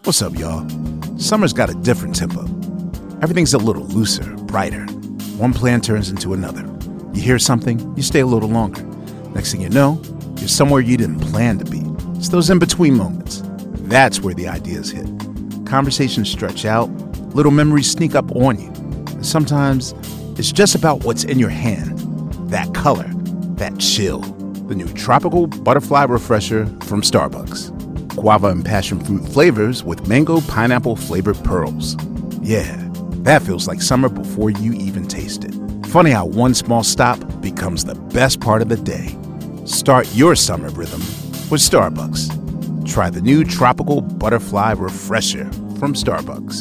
What's up, y'all? Summer's got a different tempo. Everything's a little looser, brighter. One plan turns into another. You hear something, you stay a little longer. Next thing you know, you're somewhere you didn't plan to be. It's those in-between moments. That's where the ideas hit. Conversations stretch out, little memories sneak up on you. And sometimes, it's just about what's in your hand. That color, that chill. The new Tropical Butterfly Refresher from Starbucks. Guava and passion fruit flavors with mango pineapple flavored pearls. Yeah, that feels like summer before you even taste it. Funny how one small stop becomes the best part of the day. Start your summer rhythm with Starbucks. Try the new Tropical Butterfly Refresher from Starbucks.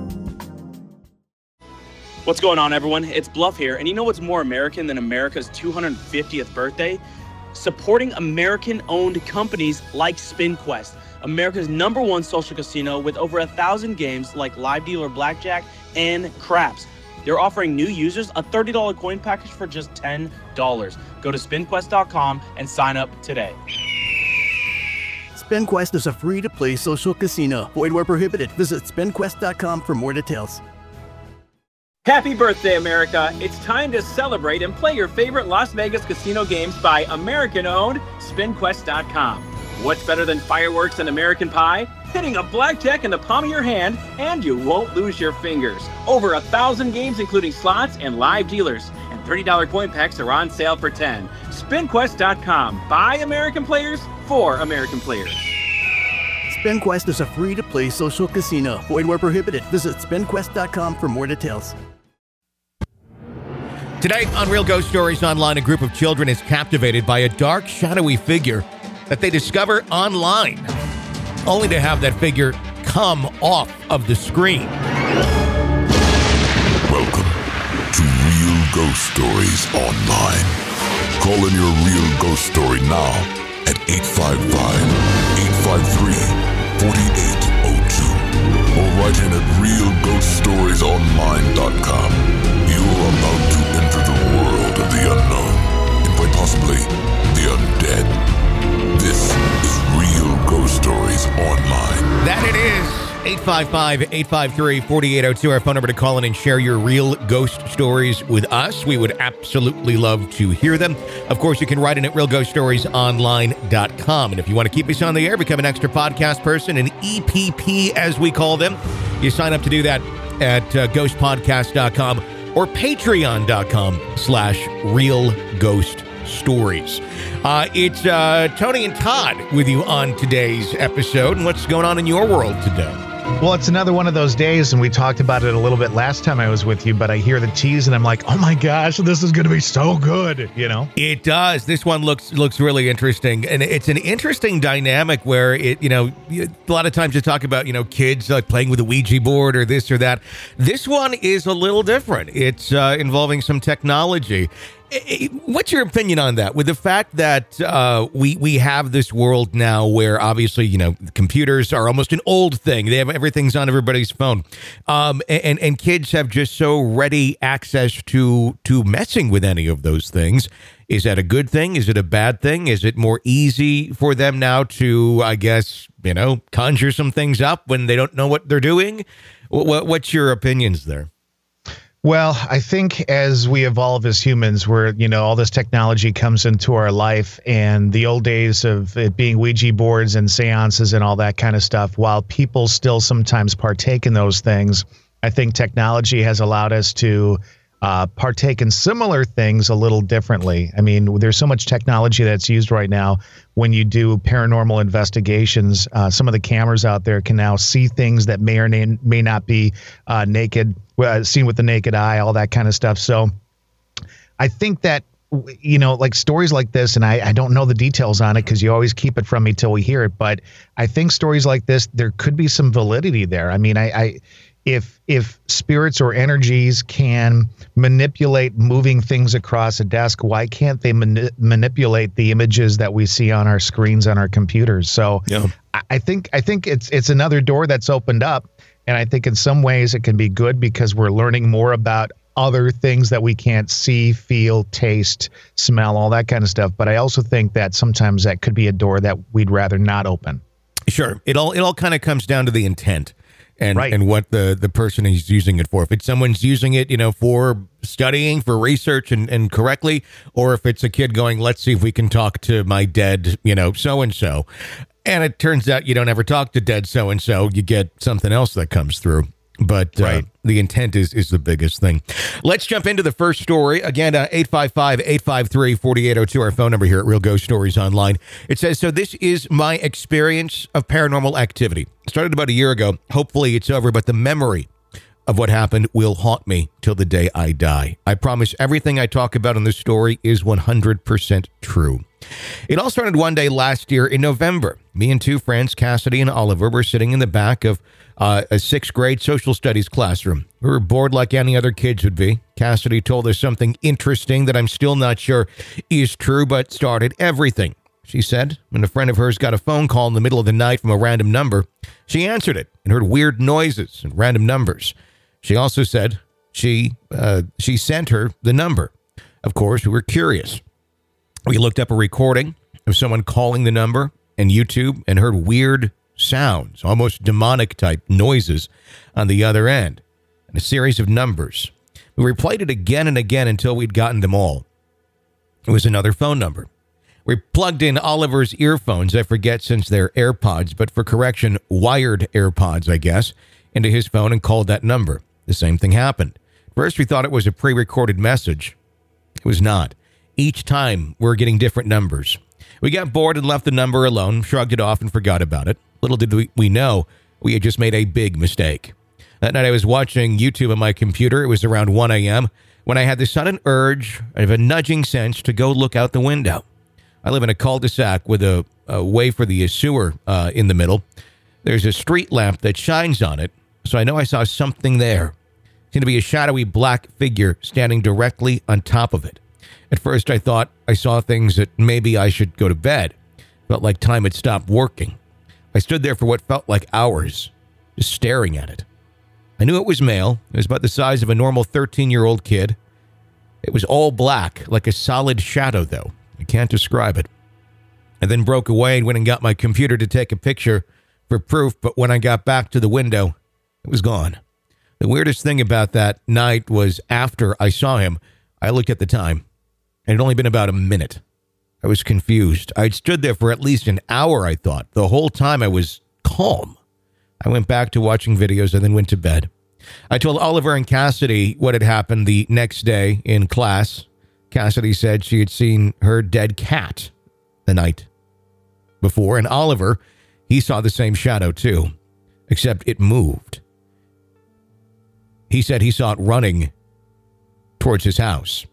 What's going on, everyone? It's Bluff here, and you know what's more American than America's 250th birthday? Supporting American-owned companies like SpinQuest, America's #1 social casino with over 1,000 games like live dealer blackjack and craps. They're offering new users a $30 coin package for just $10. Go to SpinQuest.com and sign up today. SpinQuest is a free-to-play social casino. Void where prohibited. Visit SpinQuest.com for more details. Happy birthday, America! It's time to celebrate and play your favorite Las Vegas casino games by American-owned SpinQuest.com. What's better than fireworks and American pie? Hitting a blackjack in the palm of your hand, and you won't lose your fingers. Over 1,000 games, including slots and live dealers, and $30 coin packs are on sale for $10. SpinQuest.com. By American players, for American players. SpinQuest is a free-to-play social casino. Void where prohibited. Visit SpinQuest.com for more details. Tonight on Real Ghost Stories Online, a group of children is captivated by a dark, shadowy figure that they discover online, only to have that figure come off of the screen. Welcome to Real Ghost Stories Online. Call in your real ghost story now at 855-853-4802 or write in at realghoststoriesonline.com. You're about to enter the world of the unknown and quite possibly the undead. This is Real Ghost Stories Online. That it is. 855-853-4802, our phone number to call in and share your real ghost stories with us. We would absolutely love to hear them. Of course, you can write in at realghoststoriesonline.com. And if you want to keep us on the air, become an extra podcast person, an EPP as we call them, you sign up to do that at ghostpodcast.com or patreon.com/realghoststories. It's Tony and Todd with you on today's episode. And what's going on in your world today? Well, it's another one of those days, and we talked about it a little bit last time I was with you, but I hear the tease and I'm like, oh my gosh, this is going to be so good, you know? It does. This one looks really interesting, and it's an interesting dynamic where a lot of times you talk about, kids like playing with a Ouija board or this or that. This one is a little different. It's involving some technology. What's your opinion on that? With the fact that we have this world now where obviously, computers are almost an old thing. They have everything's on everybody's phone. And kids have just so ready access to messing with any of those things. Is that a good thing? Is it a bad thing? Is it more easy for them now to, I guess, conjure some things up when they don't know what they're doing? What's your opinions there? Well, I think as we evolve as humans, where, all this technology comes into our life, and the old days of it being Ouija boards and seances and all that kind of stuff, while people still sometimes partake in those things, I think technology has allowed us to partake in similar things a little differently. I mean, there's so much technology that's used right now. When you do paranormal investigations, some of the cameras out there can now see things that may or may not be seen with the naked eye, all that kind of stuff. So I think that, like stories like this, and I don't know the details on it because you always keep it from me till we hear it, but I think stories like this, there could be some validity there. I mean, if spirits or energies can manipulate moving things across a desk, why can't they manipulate the images that we see on our screens on our computers? So yeah. I think it's another door that's opened up, and I think in some ways it can be good because we're learning more about other things that we can't see, feel, taste, smell, all that kind of stuff. But I also think that sometimes that could be a door that we'd rather not open. Sure. It all kind of comes down to the intent and Right. and what the person is using it for. If it's someone's using it, for studying, for research and correctly, or if it's a kid going, let's see if we can talk to my dead, so-and-so. And it turns out you don't ever talk to dead so-and-so. You get something else that comes through. But Right. the intent is the biggest thing. Let's jump into the first story. Again, 855-853-4802, our phone number here at Real Ghost Stories Online. It says, so this is my experience of paranormal activity. It started about a year ago. Hopefully it's over, but the memory of what happened will haunt me till the day I die. I promise everything I talk about in this story is 100% true. It all started one day last year in November. Me and two friends, Cassidy and Oliver, were sitting in the back of a sixth grade social studies classroom. We were bored like any other kids would be. Cassidy told us something interesting that I'm still not sure is true, but started everything. She said when a friend of hers got a phone call in the middle of the night from a random number, she answered it and heard weird noises and random numbers. She also said she sent her the number. Of course, we were curious. We looked up a recording of someone calling the number and YouTube and heard weird sounds, almost demonic type noises on the other end, and a series of numbers. We replayed it again and again until we'd gotten them all. It was another phone number. We plugged in Oliver's earphones, I forget since they're AirPods, but for correction, wired AirPods, I guess, into his phone and called that number. The same thing happened. First, we thought it was a pre-recorded message. It was not. Each time, we're getting different numbers. We got bored and left the number alone, shrugged it off, and forgot about it. Little did we know, we had just made a big mistake. That night, I was watching YouTube on my computer. It was around 1 a.m. when I had the sudden urge of a nudging sense to go look out the window. I live in a cul-de-sac with a way for the sewer in the middle. There's a street lamp that shines on it, so I know I saw something there. It seemed to be a shadowy black figure standing directly on top of it. At first, I thought I saw things that maybe I should go to bed. Felt like time had stopped working. I stood there for what felt like hours, just staring at it. I knew it was male. It was about the size of a normal 13-year-old kid. It was all black, like a solid shadow, though. I can't describe it. I then broke away and went and got my computer to take a picture for proof, but when I got back to the window, it was gone. The weirdest thing about that night was after I saw him, I looked at the time, and it had only been about a minute. I was confused. I'd stood there for at least an hour, I thought. The whole time I was calm. I went back to watching videos and then went to bed. I told Oliver and Cassidy what had happened the next day in class. Cassidy said she had seen her dead cat the night before, and Oliver, he saw the same shadow too, except it moved. He said he saw it running towards his house.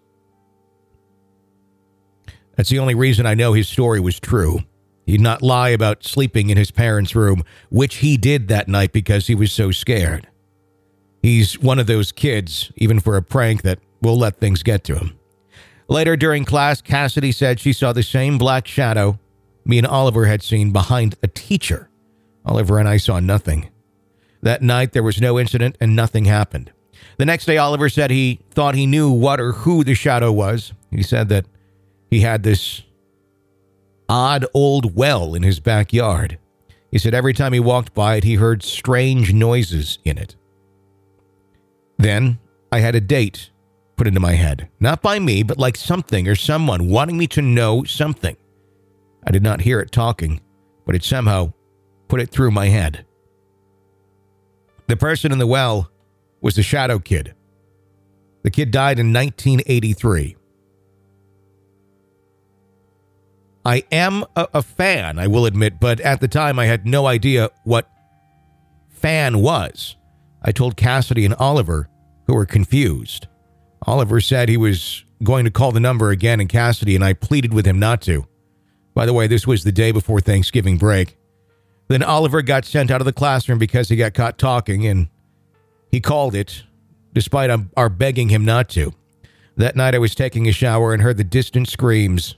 That's the only reason I know his story was true. He'd not lie about sleeping in his parents' room, which he did that night because he was so scared. He's one of those kids, even for a prank, that will let things get to him. Later during class, Cassidy said she saw the same black shadow me and Oliver had seen behind a teacher. Oliver and I saw nothing. That night, there was no incident and nothing happened. The next day, Oliver said he thought he knew what or who the shadow was. He said that he had this odd old well in his backyard. He said every time he walked by it, he heard strange noises in it. Then I had a date put into my head. Not by me, but like something or someone wanting me to know something. I did not hear it talking, but it somehow put it through my head. The person in the well was the Shadow Kid. The kid died in 1983. I am a fan, I will admit, but at the time I had no idea what fan was. I told Cassidy and Oliver, who were confused. Oliver said he was going to call the number again, and Cassidy and I pleaded with him not to. By the way, this was the day before Thanksgiving break. Then Oliver got sent out of the classroom because he got caught talking, and he called it, despite our begging him not to. That night I was taking a shower and heard the distant screams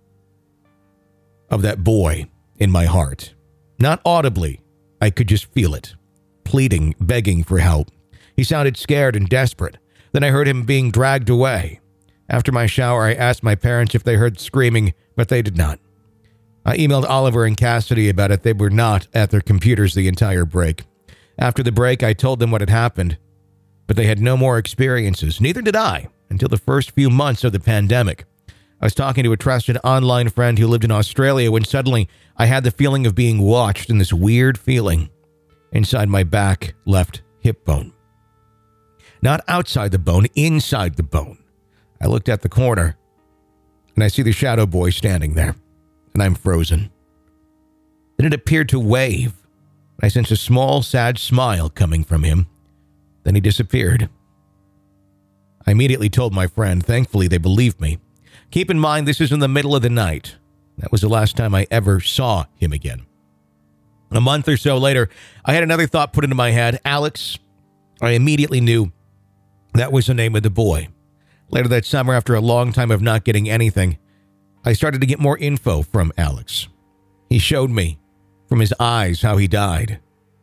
of that boy in my heart. Not audibly, I could just feel it. Pleading, begging for help. He sounded scared and desperate. Then I heard him being dragged away. After my shower, I asked my parents if they heard screaming, but they did not. I emailed Oliver and Cassidy about it. They were not at their computers the entire break. After the break, I told them what had happened, but they had no more experiences. Neither did I until the first few months of the pandemic. I was talking to a trusted online friend who lived in Australia when suddenly I had the feeling of being watched and this weird feeling inside my back left hip bone. Not outside the bone, inside the bone. I looked at the corner and I see the shadow boy standing there, and I'm frozen. Then it appeared to wave. I sensed a small, sad smile coming from him. Then he disappeared. I immediately told my friend. Thankfully, they believed me. Keep in mind, this is in the middle of the night. That was the last time I ever saw him again. A month or so later, I had another thought put into my head. Alex. I immediately knew that was the name of the boy. Later that summer, after a long time of not getting anything, I started to get more info from Alex. He showed me from his eyes how he died.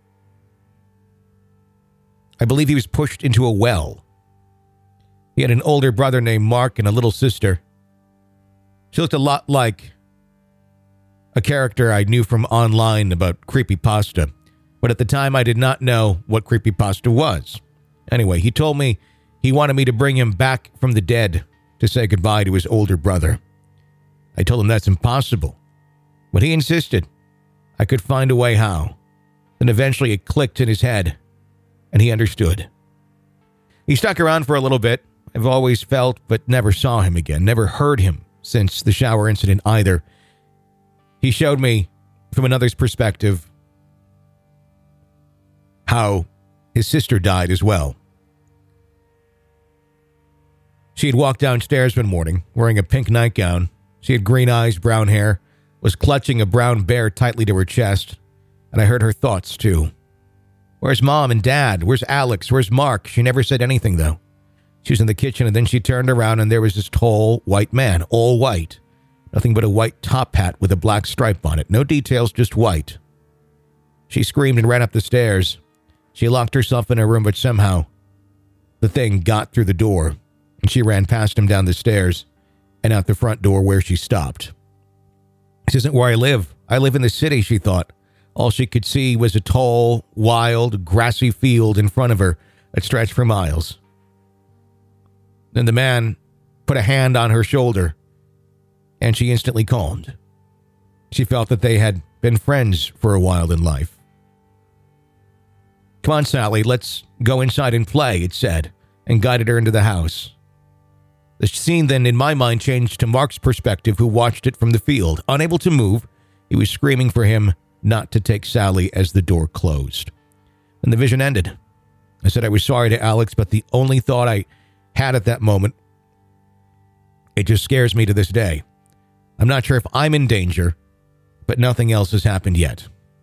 I believe he was pushed into a well. He had an older brother named Mark and a little sister. She looked a lot like a character I knew from online about creepypasta, but at the time I did not know what creepypasta was. Anyway, he told me he wanted me to bring him back from the dead to say goodbye to his older brother. I told him that's impossible, but he insisted I could find a way how. Then eventually it clicked in his head, and he understood. He stuck around for a little bit. I've always felt but never saw him again, never heard him since the shower incident either. He showed me from another's perspective how his sister died as well. She had walked downstairs one morning wearing a pink nightgown. She had green eyes, brown hair, was clutching a brown bear tightly to her chest, and I heard her thoughts too. Where's Mom and Dad? Where's Alex? Where's Mark? She never said anything though. She was in the kitchen and then she turned around and there was this tall white man, all white. Nothing but a white top hat with a black stripe on it. No details, just white. She screamed and ran up the stairs. She locked herself in her room, but somehow the thing got through the door and she ran past him down the stairs and out the front door where she stopped. This isn't where I live. I live in the city, she thought. All she could see was a tall, wild, grassy field in front of her that stretched for miles. Then the man put a hand on her shoulder, and she instantly calmed. She felt that they had been friends for a while in life. Come on, Sally, let's go inside and play, it said, and guided her into the house. The scene then, in my mind, changed to Mark's perspective, who watched it from the field. Unable to move, he was screaming for him not to take Sally as the door closed. And the vision ended. I said I was sorry to Alex, but the only thought I had at that moment, it just scares me to this day. I'm not sure if I'm in danger, but nothing else has happened yet.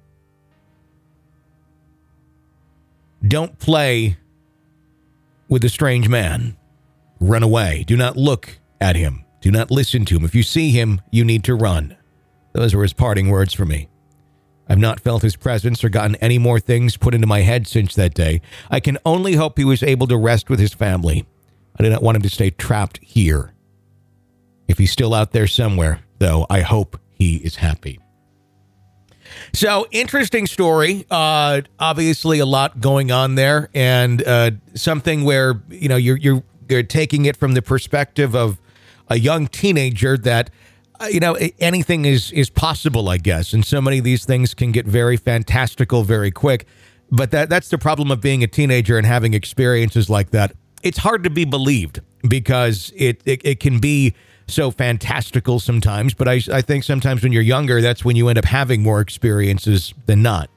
Don't play with a strange man. Run away. Do not look at him. Do not listen to him. If you see him, you need to run. Those were his parting words for me. I've not felt his presence or gotten any more things put into my head since that day. I can only hope he was able to rest with his family. I do not want him to stay trapped here. If he's still out there somewhere, though, I hope he is happy. So, interesting story. Obviously, a lot going on there, and something where you're taking it from the perspective of a young teenager that anything is possible, I guess. And so many of these things can get very fantastical very quick. But that's the problem of being a teenager and having experiences like that. It's hard to be believed because it can be so fantastical sometimes. But I think sometimes when you're younger, that's when you end up having more experiences than not.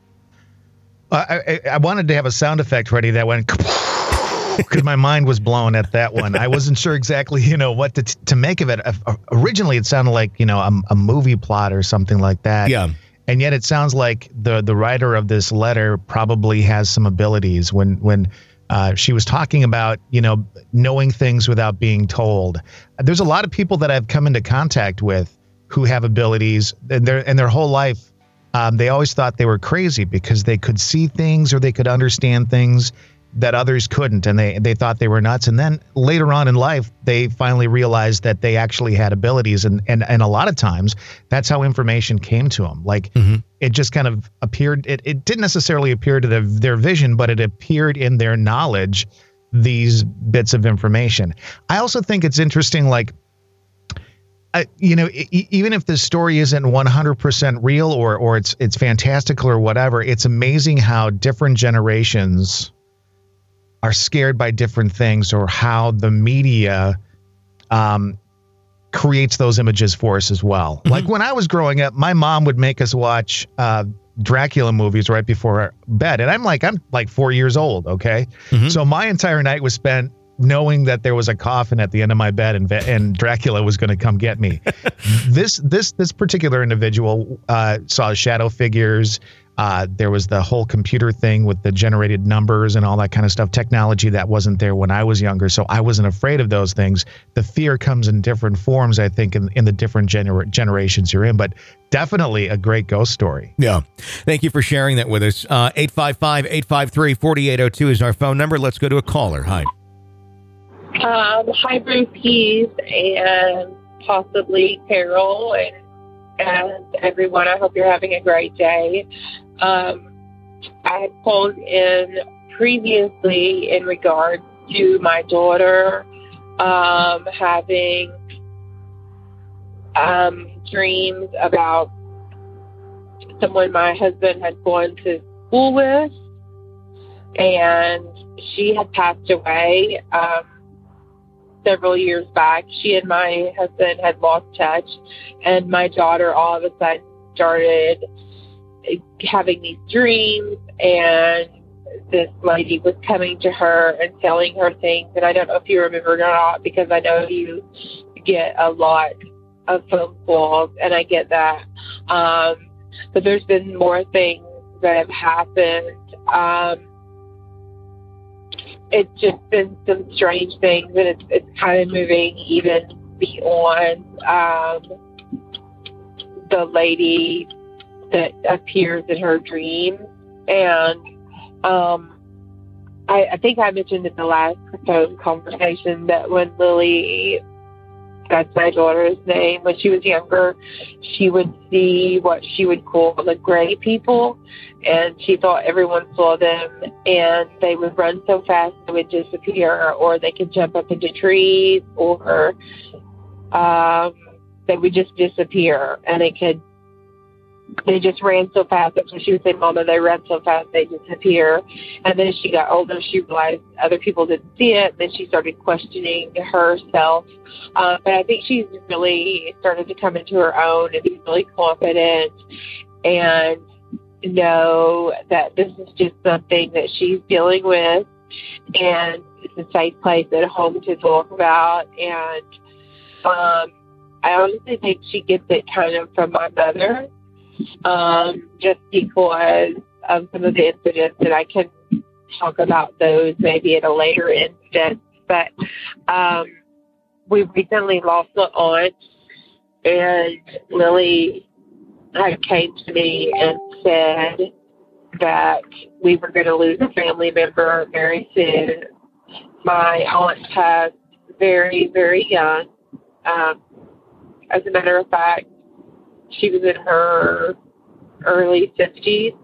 I wanted to have a sound effect ready that went because my mind was blown at that one. I wasn't sure exactly, what to make of it. Originally, it sounded like, a movie plot or something like that. Yeah. And yet it sounds like the writer of this letter probably has some abilities when she was talking about, knowing things without being told. There's a lot of people that I've come into contact with who have abilities and their whole life. They always thought they were crazy because they could see things or they could understand things. that others couldn't, and they thought they were nuts. And then later on in life, they finally realized that they actually had abilities, and a lot of times that's how information came to them. Like it just kind of appeared. It didn't necessarily appear to their vision, but it appeared in their knowledge, these bits of information. I also think it's interesting, like, even if the story isn't 100% real or it's fantastical or whatever, it's amazing how different generations are scared by different things, or how the media creates those images for us as well. Like when I was growing up, my mom would make us watch Dracula movies right before bed, and I'm like 4 years old. Okay, so my entire night was spent knowing that there was a coffin at the end of my bed and Dracula was going to come get me. This particular individual saw shadow figures. There was the whole computer thing with the generated numbers and all that kind of stuff, technology that wasn't there when I was younger. So I wasn't afraid of those things. The fear comes in different forms, I think, in the different generations you're in, but definitely a great ghost story. Yeah. Thank you for sharing that with us. 855-853-4802 is our phone number. Let's go to a caller. Hi. Hi, Bruce Keys and possibly Carol and everyone. I hope you're having a great day. I had called in previously in regards to my daughter having dreams about someone my husband had gone to school with, and she had passed away several years back. She and my husband had lost touch, and my daughter all of a sudden started having these dreams, and this lady was coming to her and telling her things. And I don't know if you remember or not, because I know you get a lot of phone calls, and I get that. But there's been more things that have happened. It's just been some strange things, and it's kind of moving even beyond the lady that appears in her dreams. And I think I mentioned in the last phone conversation that when Lily, that's my daughter's name, when she was younger, she would see what she would call the gray people, and she thought everyone saw them, and they would run so fast they would disappear, or they could jump up into trees, or they would just disappear, and they just ran so fast. That's when she would say, Mama, they ran so fast they disappear. And then as she got older, she realized other people didn't see it. Then she started questioning herself. But I think she's really started to come into her own and be really confident and know that this is just something that she's dealing with. And it's a safe place at home to talk about. And I honestly think she gets it kind of from my mother. Just because of some of the incidents, and I can talk about those maybe at a later instance. But we recently lost an aunt, and Lily came to me and said that we were going to lose a family member very soon. My aunt passed very, very young. As a matter of fact, she was in her early 50s.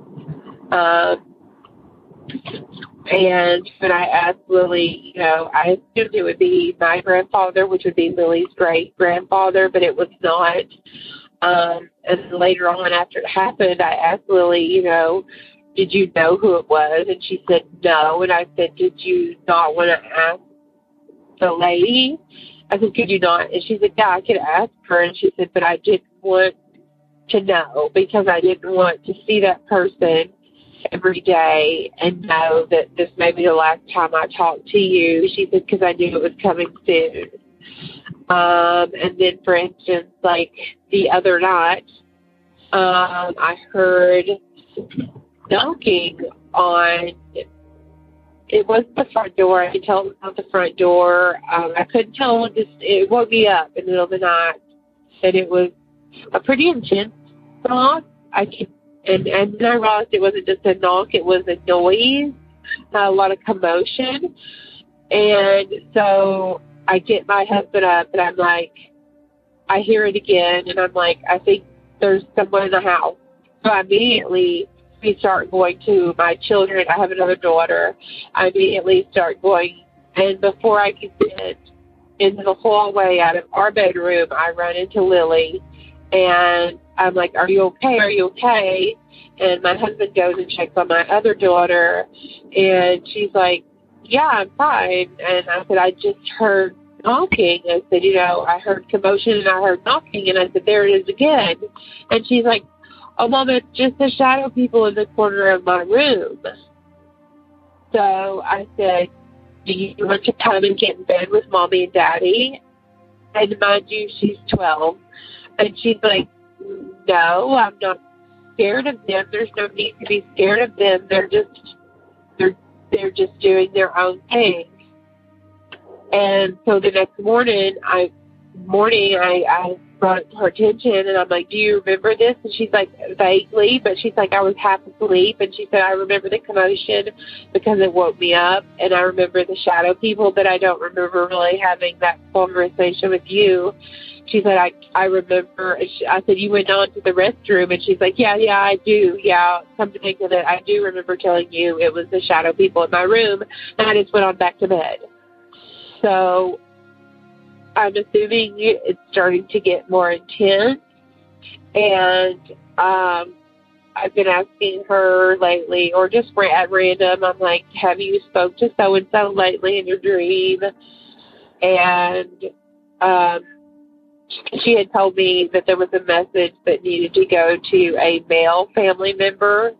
And when I asked Lily, I assumed it would be my grandfather, which would be Lily's great-grandfather, but it was not. And later on, after it happened, I asked Lily, did you know who it was? And she said no. And I said, did you not want to ask the lady? I said, could you not? And she said, yeah, I could ask her. And she said, but I didn't want to know, because I didn't want to see that person every day and know that this may be the last time I talk to you. She said, because I knew it was coming soon. And then, for instance, like the other night, I heard knocking on, it was the front door. I could tell it was not the front door. I couldn't tell when it woke me up in the middle of the night, and it was a pretty intense knock. And then I realized it wasn't just a knock, it was a noise. a lot of commotion. And so I get my husband up, and I'm like, I hear it again, and I'm like, I think there's someone in the house. So immediately we start going to my children. I have another daughter. I immediately start going, and before I can get into the hallway out of our bedroom, I run into Lily, and I'm like, are you okay? Are you okay? And my husband goes and checks on my other daughter, and she's like, yeah, I'm fine. And I said, I just heard knocking. I said, I heard commotion and I heard knocking. And I said, there it is again. And she's like, oh, Mom, it's just the shadow people in the corner of my room. So I said, do you want to come and get in bed with Mommy and Daddy? And mind you, she's 12. And she's like, no, I'm not scared of them. There's no need to be scared of them. They're just doing their own thing. And so the next morning, I brought it to her attention, and I'm like, do you remember this? And she's like, vaguely, but she's like, I was half asleep. And she said, I remember the commotion because it woke me up, and I remember the shadow people, but I don't remember really having that conversation with you. She said, I remember. I said, you went on to the restroom, and she's like, yeah, I do. Yeah, come to think of it, I do remember telling you it was the shadow people in my room, and I just went on back to bed. So I'm assuming it's starting to get more intense, and I've been asking her lately, or just at random, I'm like, have you spoke to so-and-so lately in your dream? And she had told me that there was a message that needed to go to a male family member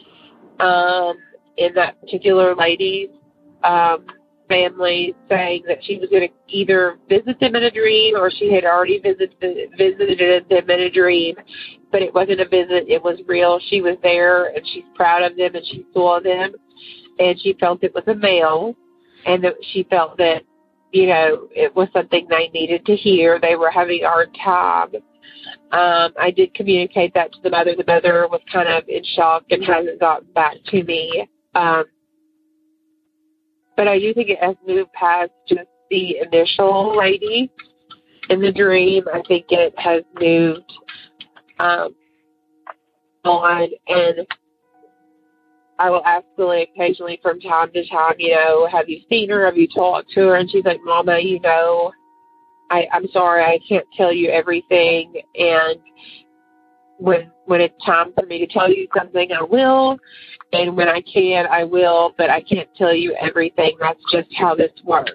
in that particular lady's family, saying that she was going to either visit them in a dream, or she had already visited them in a dream, but it wasn't a visit, it was real. She was there, and she's proud of them, and she saw them, and she felt it was a male, and that she felt that, it was something they needed to hear. They were having a hard time. I did communicate that to the mother. The mother was kind of in shock and hasn't gotten back to me. But I do think it has moved past just the initial lady in the dream. I think it has moved on, and I will ask Lily occasionally from time to time, have you seen her? Have you talked to her? And she's like, Mama, I'm sorry, I can't tell you everything. And when it's time for me to tell you something, I will. And when I can, I will. But I can't tell you everything. That's just how this works.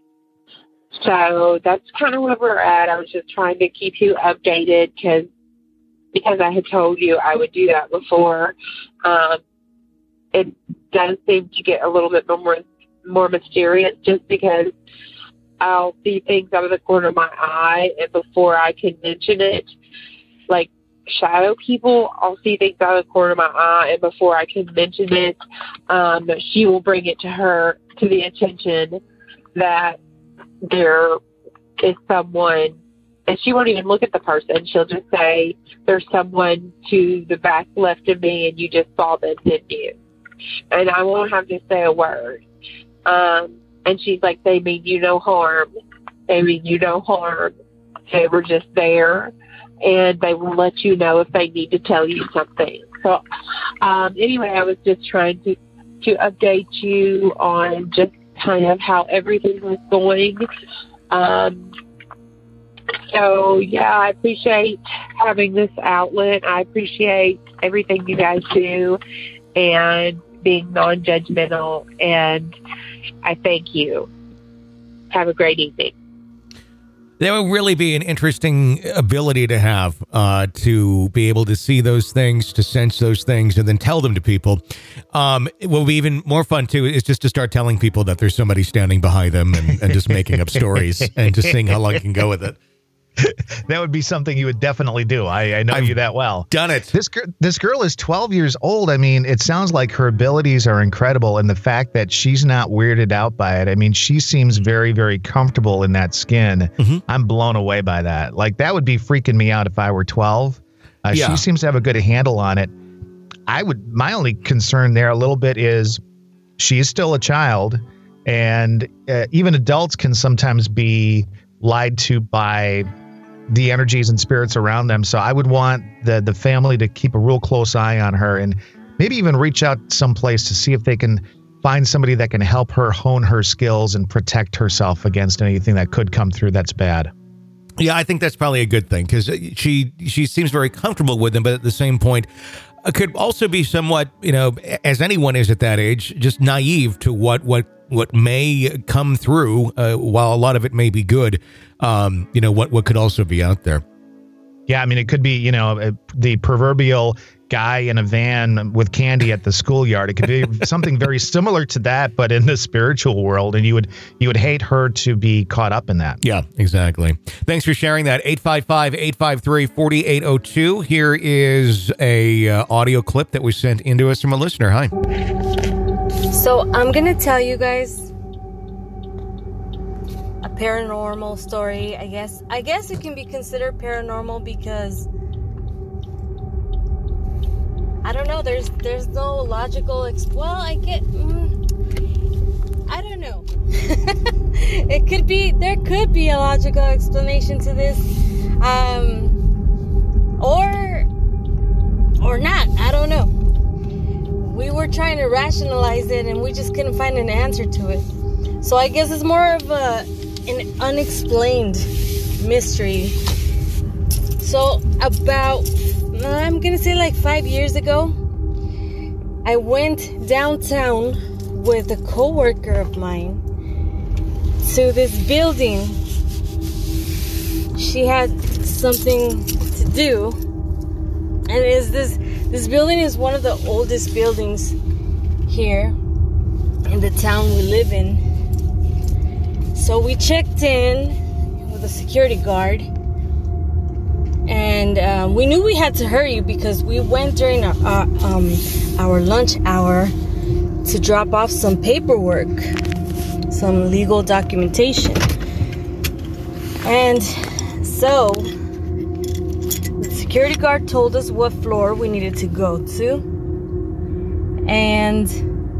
So that's kind of where we're at. I was just trying to keep you updated because I had told you I would do that before. It does seem to get a little bit more mysterious, just because I'll see things out of the corner of my eye, and before I can mention it, like shadow people, I'll see things out of the corner of my eye, and before I can mention it, she will bring it to the attention that there is someone, and she won't even look at the person. She'll just say, there's someone to the back left of me, and you just saw them, didn't you? And I won't have to say a word. And she's like, they mean you no harm. They mean you no harm. They were just there, and they will let you know if they need to tell you something. So anyway, I was just trying to update you on just kind of how everything was going. So, yeah, I appreciate having this outlet. I appreciate everything you guys do and being non-judgmental, and I thank you. Have a great evening. That would really be an interesting ability to have, to be able to see those things, to sense those things, and then tell them to people. It will be even more fun, too, is just to start telling people that there's somebody standing behind them and just making up stories and just seeing how long you can go with it. That would be something you would definitely do. I know you that well. Done it. This girl is 12 years old. I mean, it sounds like her abilities are incredible, and the fact that she's not weirded out by it. I mean, she seems very, very comfortable in that skin. Mm-hmm. I'm blown away by that. Like, that would be freaking me out if I were 12. Yeah. She seems to have a good handle on it. My only concern there a little bit is she is still a child, and even adults can sometimes be lied to by the energies and spirits around them. So I would want the family to keep a real close eye on her, and maybe even reach out someplace to see if they can find somebody that can help her hone her skills and protect herself against anything that could come through that's bad. Yeah, I think that's probably a good thing, because she seems very comfortable with him, but at the same point, could also be somewhat, as anyone is at that age, just naive to what may come through, while a lot of it may be good, what could also be out there. Yeah, I mean, it could be, the proverbial guy in a van with candy at the schoolyard. It could be something very similar to that, but in the spiritual world, and you would hate her to be caught up in that. Yeah, exactly. Thanks for sharing that. 855-853-4802. Here is a audio clip that was sent into us from a listener. Hi. So I'm gonna tell you guys a paranormal story. I guess it can be considered paranormal because I don't know. There's no logical. I don't know. There could be a logical explanation to this, or not. I don't know. We were trying to rationalize it, and we just couldn't find an answer to it. So I guess it's more of an unexplained mystery. So about, I'm gonna say like 5 years ago, I went downtown with a coworker of mine to this building. She had something to do, and this building is one of the oldest buildings here in the town we live in. So we checked in with a security guard, and we knew we had to hurry because we went during our lunch hour to drop off some paperwork, some legal documentation. And so the security guard told us what floor we needed to go to, and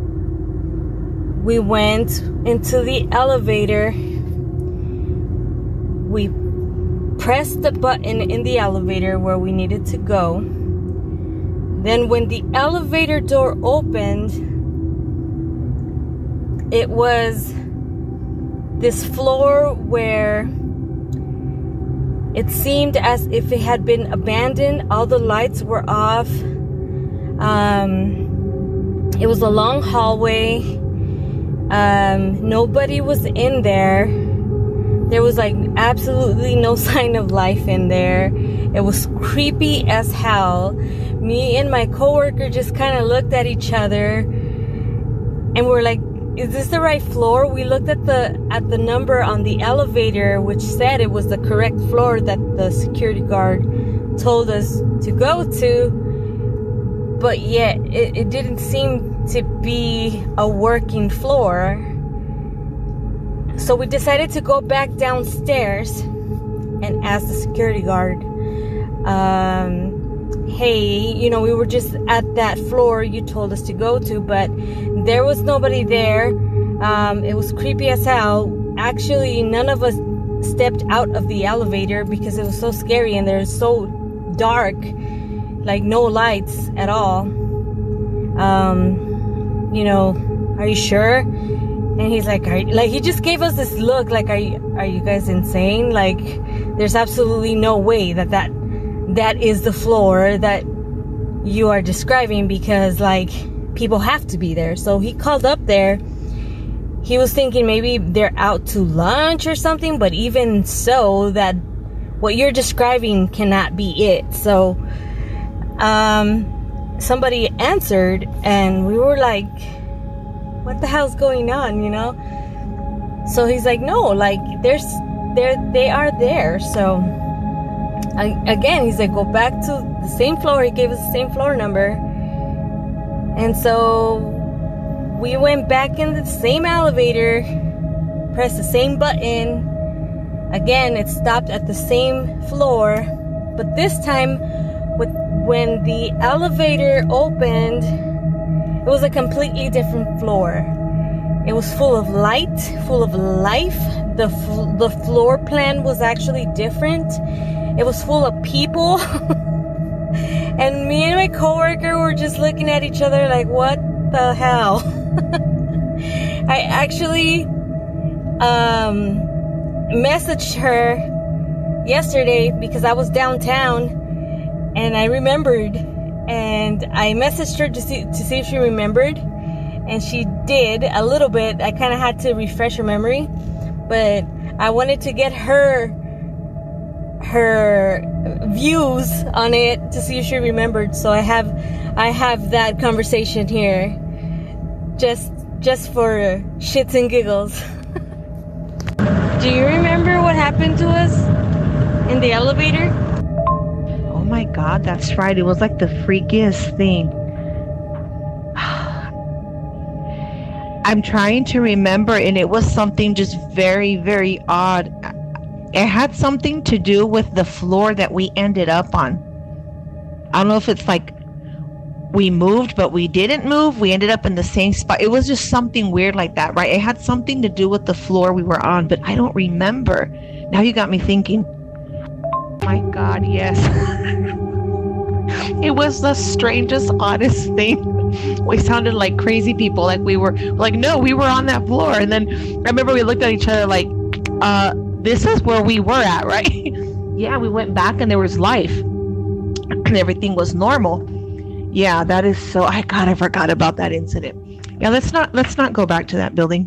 we went into the elevator. We pressed the button in the elevator where we needed to go. Then when the elevator door opened, it was this floor where it seemed as if it had been abandoned. All the lights were off. It was a long hallway. Nobody was in there. There was like absolutely no sign of life in there. It was creepy as hell. Me and my coworker just kind of looked at each other and we're like, is this the right floor? We looked at the number on the elevator, which said it was the correct floor that the security guard told us to go to, but yet it didn't seem to be a working floor. So we decided to go back downstairs and ask the security guard, hey, we were just at that floor you told us to go to, but there was nobody there. It was creepy as hell. Actually, none of us stepped out of the elevator because it was so scary and there's so dark, like no lights at all. Are you sure? And he's like, he just gave us this look like, are you guys insane? Like, there's absolutely no way that is the floor that you are describing, because like people have to be there. So he called up there. He was thinking maybe they're out to lunch or something, but even so, that what you're describing cannot be it. So somebody answered and we were like, what the hell's going on, So he's like, no, like they are there. So again, he's like, go back to the same floor. He gave us the same floor number. And so we went back in the same elevator, pressed the same button. Again, it stopped at the same floor. But this time, when the elevator opened It was a completely different floor. It was full of light, full of life. The floor plan was actually different. It was full of people. And me and my coworker were just looking at each other like, what the hell? I actually messaged her yesterday because I was downtown and I remembered. And I messaged her to see if she remembered. And she did a little bit. I kind of had to refresh her memory. But I wanted to get her views on it to see if she remembered. So I have that conversation here just for shits and giggles. Do you remember what happened to us in the elevator? Oh my God, that's right. It was like the freakiest thing. I'm trying to remember, and it was something just very, very odd. It had something to do with the floor that we ended up on. I don't know if it's like we moved, but we didn't move. We ended up in the same spot. It was just something weird like that, right? It had something to do with the floor we were on, but I don't remember. Now you got me thinking. My God, yes. It was the strangest, oddest thing. We sounded like crazy people. Like we were like, no, we were on that floor. And then I remember we looked at each other like, this is where we were at, right? Yeah, we went back and there was life and everything was normal. Yeah, that is so, I forgot about that incident. Yeah, let's not go back to that building.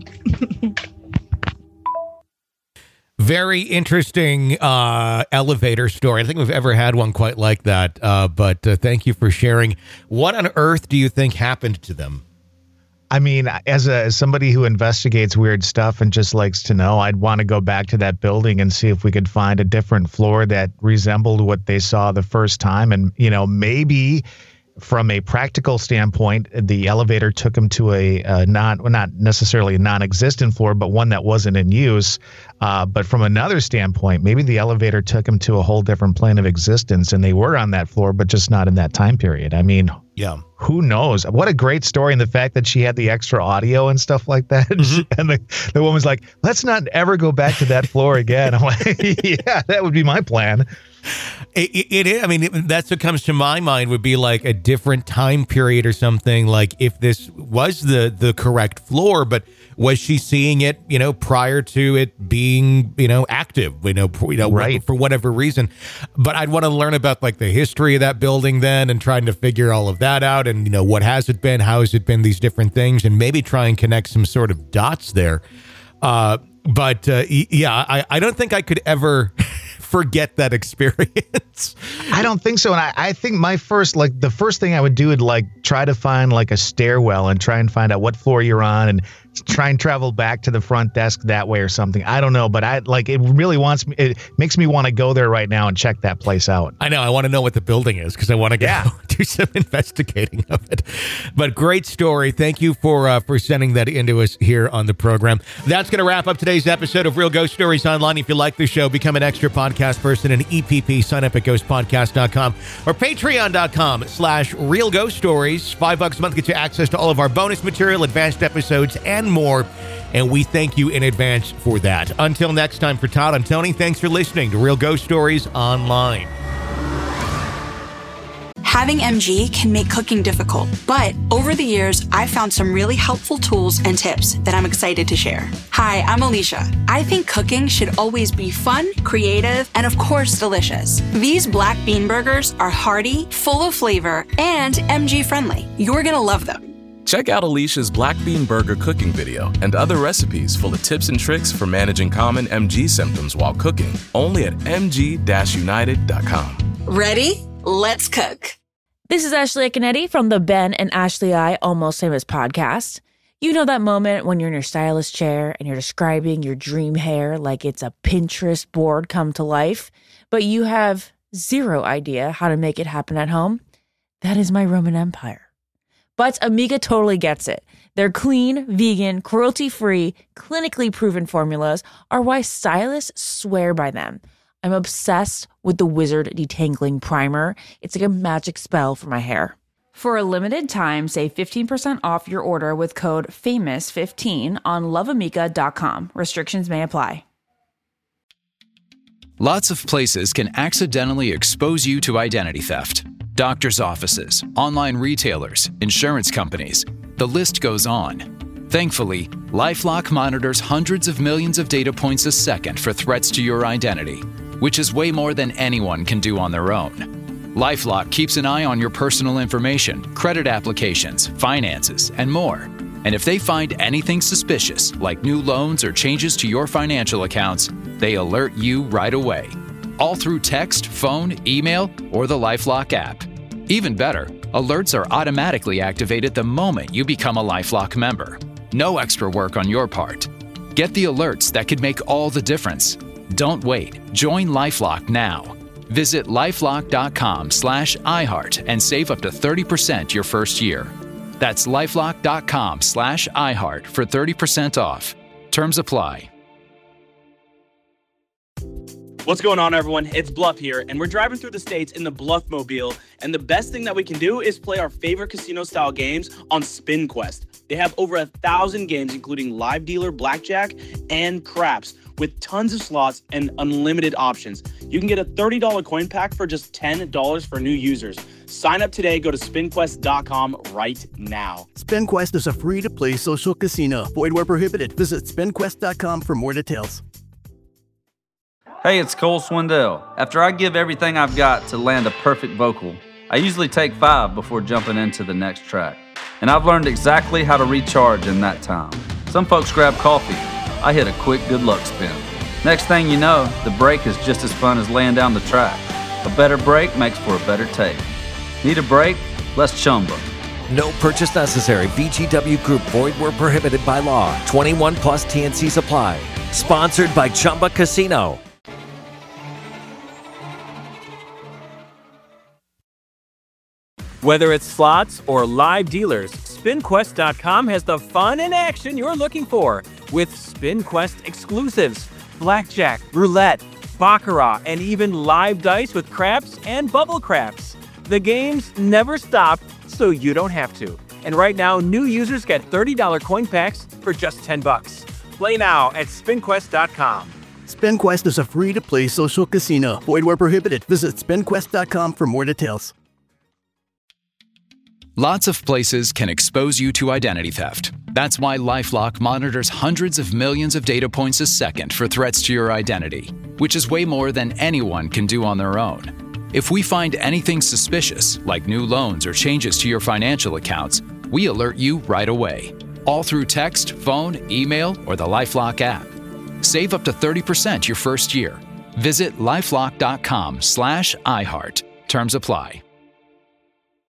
Very interesting elevator story. I don't think we've ever had one quite like that. But thank you for sharing. What on earth do you think happened to them? I mean, as somebody who investigates weird stuff and just likes to know, I'd want to go back to that building and see if we could find a different floor that resembled what they saw the first time. And, maybe from a practical standpoint, the elevator took them to a not necessarily a non-existent floor, but one that wasn't in use. But from another standpoint, maybe the elevator took them to a whole different plane of existence and they were on that floor, but just not in that time period. I mean, yeah, who knows? What a great story. And the fact that she had the extra audio and stuff like that. Mm-hmm. And the woman's like, let's not ever go back to that floor again. I'm like, yeah, that would be my plan. I mean, that's what comes to my mind would be like a different time period or something. Like if this was the correct floor, but was she seeing it, prior to it being, active, right, for whatever reason. But I'd want to learn about like the history of that building then and trying to figure all of that out. And, what has it been? How has it been? These different things and maybe try and connect some sort of dots there. But I don't think I could ever forget that experience. I don't think so. And I think the first thing I would do would try to find a stairwell and try and find out what floor you're on and try and travel back to the front desk that way or something. I don't know, but it really it makes me want to go there right now and check that place out. I know. I want to know what the building is because I want to go do some investigating of it. But great story. Thank you for sending that into us here on the program. That's going to wrap up today's episode of Real Ghost Stories Online. If you like the show, become an extra podcast person and EPP. Sign up at ghostpodcast.com or patreon.com/Real Ghost Stories. $5 a month gets you access to all of our bonus material, advanced episodes, and more. And we thank you in advance for that. Until next time, for Todd, I'm Tony. Thanks for listening to Real Ghost Stories Online. Having MG can make cooking difficult, but over the years, I've found some really helpful tools and tips that I'm excited to share. Hi, I'm Alicia. I think cooking should always be fun, creative, and of course, delicious. These black bean burgers are hearty, full of flavor, and MG friendly. You're gonna love them. Check out Alicia's Black Bean Burger cooking video and other recipes full of tips and tricks for managing common MG symptoms while cooking, only at mg-united.com. Ready? Let's cook. This is Ashley Canetti from the Ben and Ashley I Almost Famous podcast. You know that moment when you're in your stylist chair and you're describing your dream hair like it's a Pinterest board come to life, but you have zero idea how to make it happen at home? That is my Roman Empire. But Amiga totally gets it. Their clean, vegan, cruelty-free, clinically proven formulas are why stylists swear by them. I'm obsessed with the Wizard Detangling Primer. It's like a magic spell for my hair. For a limited time, save 15% off your order with code FAMOUS15 on loveamica.com. Restrictions may apply. Lots of places can accidentally expose you to identity theft. Doctors' offices, online retailers, insurance companies. The list goes on. Thankfully, LifeLock monitors hundreds of millions of data points a second for threats to your identity, which is way more than anyone can do on their own. LifeLock keeps an eye on your personal information, credit applications, finances, and more. And if they find anything suspicious, like new loans or changes to your financial accounts, they alert you right away. All through text, phone, email, or the LifeLock app. Even better, alerts are automatically activated the moment you become a LifeLock member. No extra work on your part. Get the alerts that could make all the difference. Don't wait. Join LifeLock now. Visit lifelock.com/iHeart and save up to 30% your first year. That's lifelock.com/iHeart for 30% off. Terms apply. What's going on, everyone? It's Bluff here, and we're driving through the states in the Bluff-mobile, and the best thing that we can do is play our favorite casino-style games on SpinQuest. They have over 1,000 games, including live dealer, blackjack, and craps, with tons of slots and unlimited options. You can get a $30 coin pack for just $10 for new users. Sign up today. Go to SpinQuest.com right now. SpinQuest is a free-to-play social casino. Void where prohibited. Visit SpinQuest.com for more details. Hey, it's Cole Swindell. After I give everything I've got to land a perfect vocal, I usually take 5 before jumping into the next track. And I've learned exactly how to recharge in that time. Some folks grab coffee. I hit a quick good luck spin. Next thing you know, the break is just as fun as laying down the track. A better break makes for a better take. Need a break? Let's Chumba. No purchase necessary. VGW Group. Void where prohibited by law. 21 plus TNCs apply. Sponsored by Chumba Casino. Whether it's slots or live dealers, SpinQuest.com has the fun and action you're looking for with SpinQuest exclusives, blackjack, roulette, baccarat, and even live dice with craps and bubble craps. The games never stop, so you don't have to. And right now, new users get $30 coin packs for just $10. Play now at SpinQuest.com. SpinQuest is a free-to-play social casino. Void where prohibited. Visit SpinQuest.com for more details. Lots of places can expose you to identity theft. That's why LifeLock monitors hundreds of millions of data points a second for threats to your identity, which is way more than anyone can do on their own. If we find anything suspicious, like new loans or changes to your financial accounts, we alert you right away. All through text, phone, email, or the LifeLock app. Save up to 30% your first year. Visit lifelock.com/iHeart. Terms apply.